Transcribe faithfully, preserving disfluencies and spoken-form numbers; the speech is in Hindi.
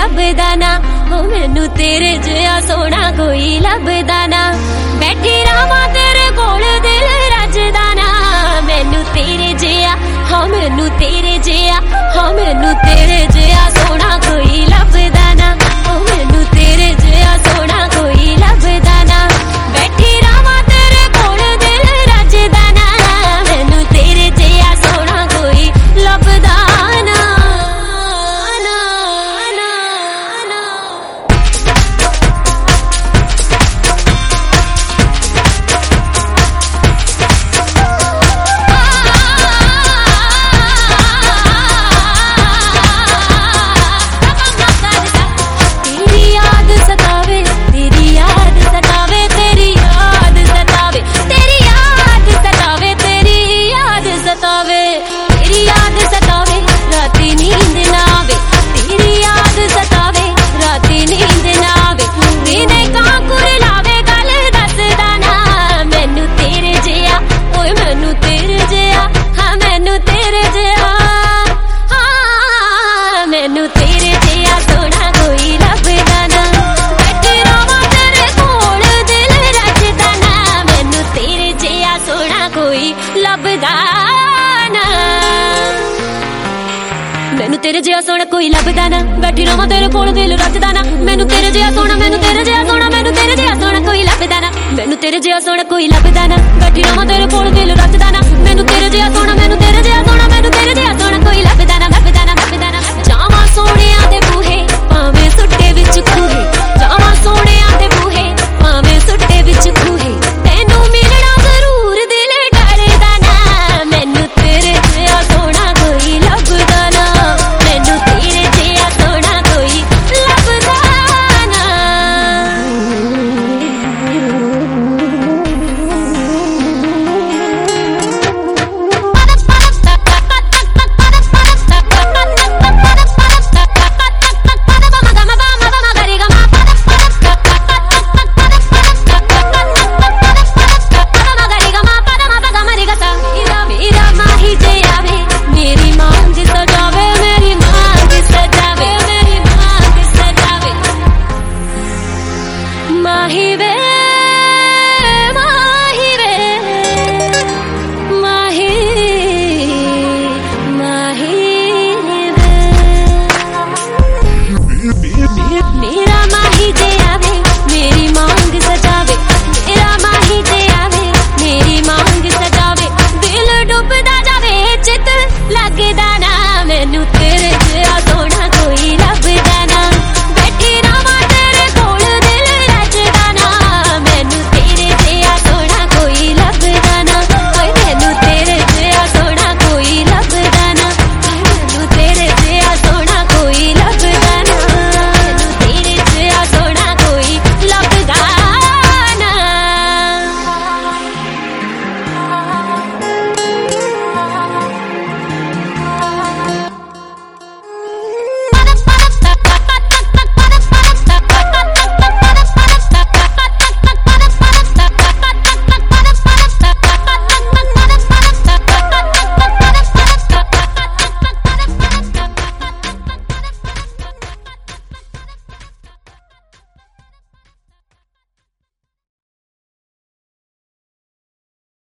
लभदा ना, ओ मैनू तेरे जिहा सोना कोई लभदा ना। बैठी रहां तेरे कोल दिल रजदा ना, मैनू तेरे जिहा, हाँ मैनू तेरे जिहा, हाँ मैनू तेरे जिहा सोना कोई लभदा ना, ओ मैनू तेरे जिहा सोना कोई लभदा ना। बैठी रहां तेरे कोल दिल रजदा ना, मैनू तेरे जिहा सोना कोई लभदा ना। मैनू तेरे जिहा सोना कोई लभदा ना, बैठी रहां तेरे कोल दिल रजदा ना। मैनू तेरे जिहा सोना, मैनू तेरे जिहा सोना, मैनू तेरे जिहा सोना कोई लभदा ना। मैनू तेरे जिहा सोना कोई लभदा ना, बैठी रहां तेरे कोल दिल रजदा ना। मैनू तेरे जिहा सोना